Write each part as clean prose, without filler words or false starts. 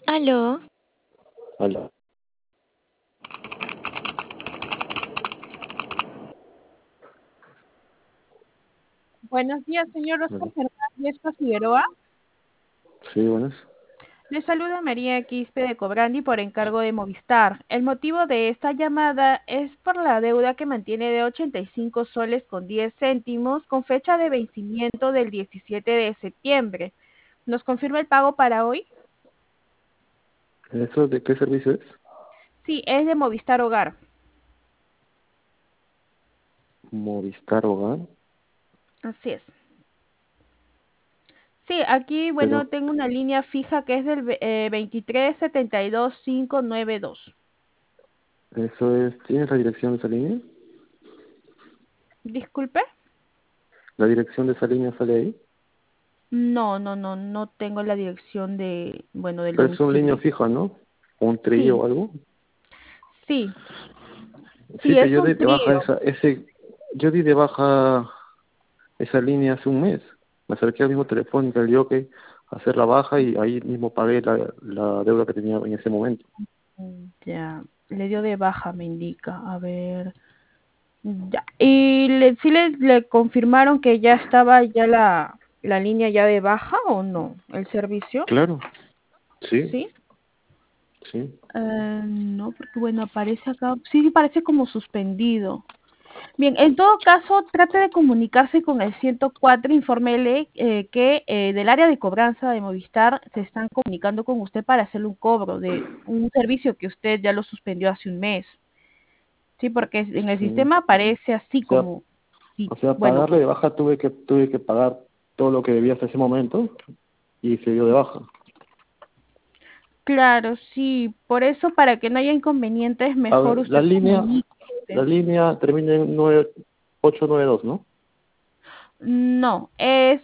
Aló, Hola. Buenos días, señor Oscar Hola. Fernández Figueroa. Sí, buenas. Le saluda María Quispe de Cobrandi por encargo de Movistar. El motivo de esta llamada es por la deuda que mantiene de 85 soles con 10 céntimos con fecha de vencimiento del 17 de septiembre. ¿Nos confirma el pago para hoy? ¿Eso de qué servicio es? Sí, es de Movistar Hogar. Movistar Hogar. Así es. Sí, aquí, bueno, Pero, tengo una línea fija que es del 23 72 592. ¿eso es? ¿Tienes la dirección de esa línea? Disculpe. ¿La dirección de esa línea sale ahí? No, no, no, no tengo la dirección de, bueno, del Pero es una línea domicilio. fija, ¿no? ¿O un trío Sí, o algo? sí, Sí, sí, pero es yo un di de baja trío. yo di de baja esa línea hace un mes. Me acerqué al mismo telefónico, al jockey, a hacer la baja y ahí mismo pagué la deuda que tenía en ese momento. Ya, le dio de baja, me indica. A ver, ya. Sí le confirmaron que ya estaba ya la línea ya de baja o no, el servicio, Claro, sí, ¿sí? sí. No, porque bueno, aparece acá, sí, parece como suspendido. Bien, en todo caso, trate de comunicarse con el 104, infórmele que del área de cobranza de Movistar se están comunicando con usted para hacerle un cobro de un servicio que usted ya lo suspendió hace un mes. Sí, porque en el Sí. sistema aparece así O sea, como, sí, o sea, bueno, pagarle de baja tuve que pagar todo lo que debía hasta ese momento y se dio de baja. claro, sí, por eso para que no haya inconvenientes, A mejor ver, usted la comuníquese. línea termina en 9892, ¿no? No, es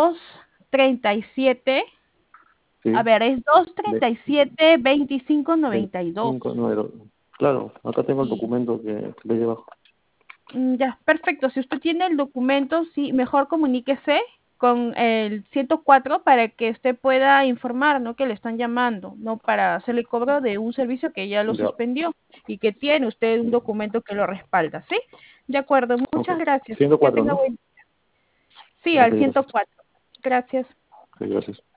237. A Sí, ver, es dos de treinta y siete veinticinco noventa y dos. 2592. Claro, acá tengo el Sí. documento que le lleva. Ya, perfecto. Si usted tiene el documento, sí, mejor comuníquese con el 104 para que usted pueda informar, ¿no? Que le están llamando, ¿no? Para hacerle cobro de un servicio que ya lo Ya, suspendió y que tiene usted un documento que lo respalda, ¿sí? De acuerdo, ok. muchas gracias. Que 104, tenga ¿no? buen... Sí, Ok, al gracias. 104. Gracias. Ok, gracias.